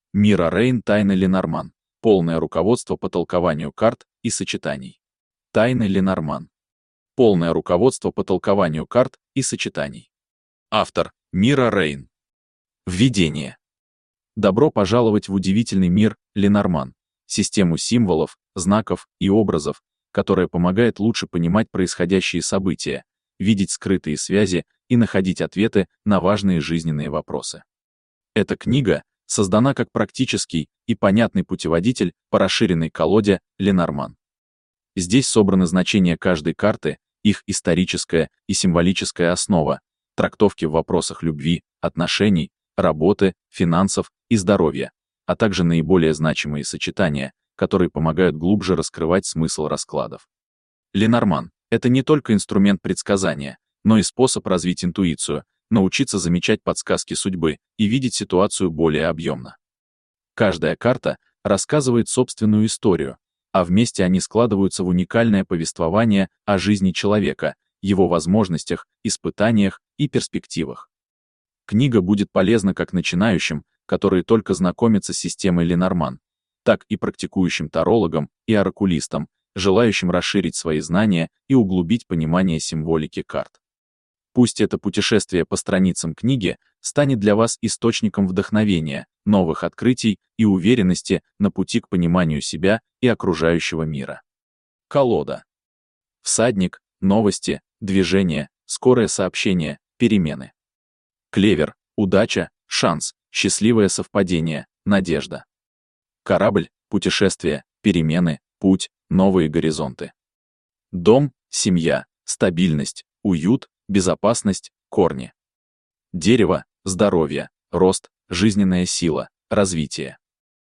Мира Рейн «Тайны Ленорман». Полное руководство по толкованию карт и сочетаний. Тайны Ленорман. Полное руководство по толкованию карт и сочетаний. Автор Мира Рейн. Введение. Добро пожаловать в удивительный мир Ленорман, систему символов, знаков и образов, которая помогает лучше понимать происходящие события, видеть скрытые связи и находить ответы на важные жизненные вопросы. Эта книга создана как практический и понятный путеводитель по расширенной колоде Ленорман. Здесь собраны значения каждой карты, их историческая и символическая основа, трактовки в вопросах любви, отношений, работы, финансов и здоровья, а также наиболее значимые сочетания, которые помогают глубже раскрывать смысл раскладов. Ленорман — это не только инструмент предсказания, но и способ развить интуицию, научиться замечать подсказки судьбы и видеть ситуацию более объемно. Каждая карта рассказывает собственную историю, а вместе они складываются в уникальное повествование о жизни человека, его возможностях, испытаниях и перспективах. Книга будет полезна как начинающим, которые только знакомятся с системой Ленорман, так и практикующим тарологам и оракулистам, желающим расширить свои знания и углубить понимание символики карт. Пусть это путешествие по страницам книги станет для вас источником вдохновения, новых открытий и уверенности на пути к пониманию себя и окружающего мира. Колода. Всадник, новости, движение, скорое сообщение, перемены. Клевер, удача, шанс, счастливое совпадение, надежда. Корабль, путешествие, перемены, путь, новые горизонты. Дом, семья, стабильность, уют, безопасность, корни. Дерево, здоровье, рост, жизненная сила, развитие.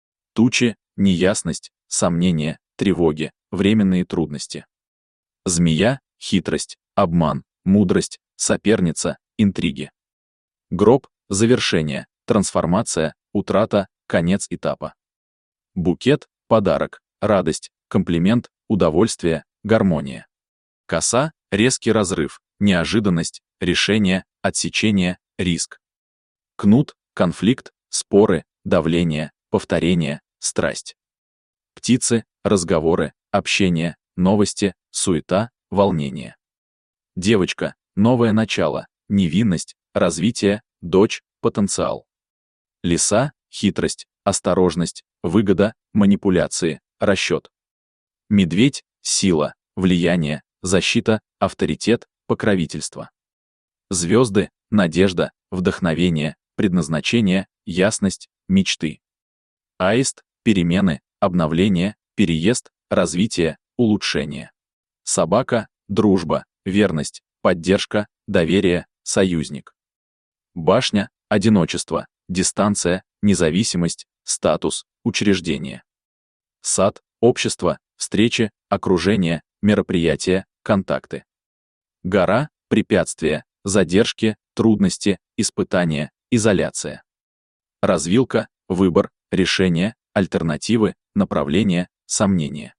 Тучи, неясность, сомнения, тревоги, временные трудности. Змея, хитрость, обман, мудрость, соперница, интриги. Гроб, завершение, трансформация, утрата, конец этапа. Букет, подарок, радость, комплимент, удовольствие, гармония. Коса, резкий разрыв, неожиданность, решение, отсечение, риск. Кнут, конфликт, споры, давление, повторение, страсть. Птицы, разговоры, общение, новости, суета, волнение. Девочка, новое начало, невинность, развитие, дочь, потенциал. Лиса, хитрость, осторожность, выгода, манипуляции, расчет. Медведь, сила, влияние, защита, авторитет, покровительство. Звезды, надежда, вдохновение, предназначение, ясность, мечты. Аист, перемены, обновление, переезд, развитие, улучшение. Собака, дружба, верность, поддержка, доверие, союзник. Башня, одиночество, дистанция, независимость, статус, учреждение. Сад, общество, встречи, окружение, мероприятия, контакты. Гора, препятствия, задержки, трудности, испытания, изоляция. Развилка, выбор, решение, альтернативы, направление, сомнения.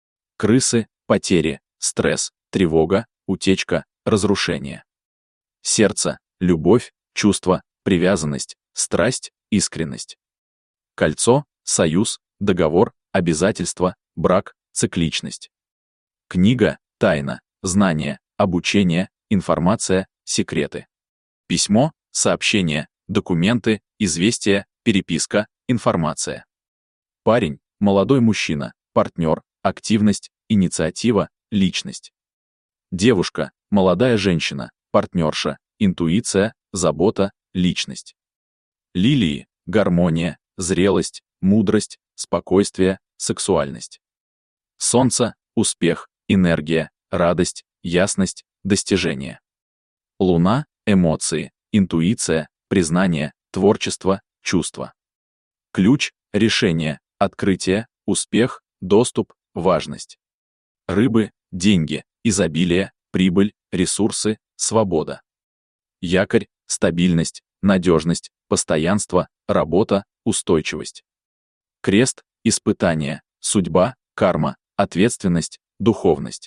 Крысы, потери, стресс, тревога, утечка, разрушение. Сердце, любовь, чувство, привязанность, страсть, искренность. Кольцо, союз, договор, обязательство, брак, цикличность. Книга, тайна, знание, обучение, информация, секреты. Письмо, сообщение, документы, известия, переписка, информация. Парень, молодой мужчина, партнер, активность, инициатива, личность. Девушка, молодая женщина, партнерша, интуиция, забота, личность. Лилии, гармония, зрелость, мудрость, спокойствие, сексуальность. Солнце, успех, энергия, радость, ясность, достижение. Луна, эмоции, интуиция, признание, творчество, чувство. Ключ, решение, открытие, успех, доступ, важность. Рыбы, деньги, изобилие, прибыль, ресурсы, свобода. Якорь, стабильность, надежность, постоянство, работа, устойчивость. Крест, испытание, судьба, карма, ответственность, духовность.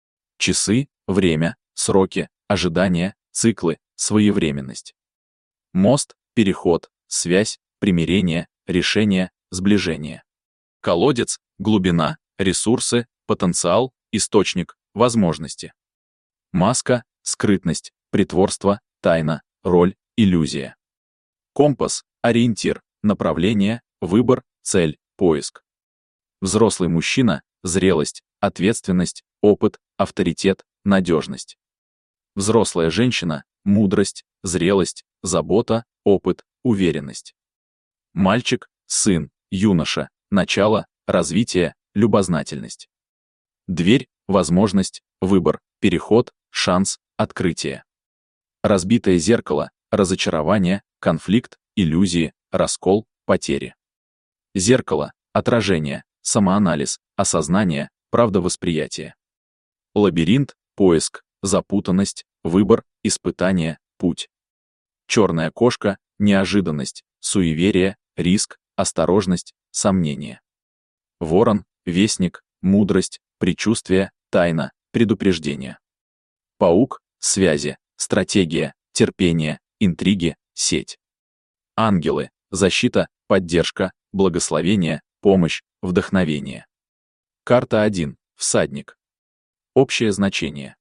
Часы, время, сроки, ожидания, циклы, своевременность. Мост, переход, связь, примирение, решение, сближение. Колодец, глубина, ресурсы, потенциал, источник, возможности. Маска, скрытность, притворство, тайна, роль, иллюзия. Компас, ориентир, направление, выбор, цель, поиск. Взрослый мужчина, зрелость, ответственность, опыт, авторитет, надежность. Взрослая женщина, мудрость, зрелость, забота, опыт, уверенность. Мальчик, сын, юноша, начало, развитие, любознательность. Дверь, возможность, выбор, переход, шанс, открытие. Разбитое зеркало, разочарование, конфликт, иллюзии, раскол, потери. Зеркало, отражение, самоанализ, осознание, правдовосприятие. Лабиринт, поиск, запутанность, выбор, испытание, путь. Черная кошка, неожиданность, суеверие, риск, осторожность, сомнение. Ворон, вестник, мудрость, предчувствие, тайна, предупреждение. Паук, связи, стратегия, терпение, интриги, сеть. Ангелы, защита, поддержка, благословение, помощь, вдохновение. Карта 1. Всадник. Общее значение.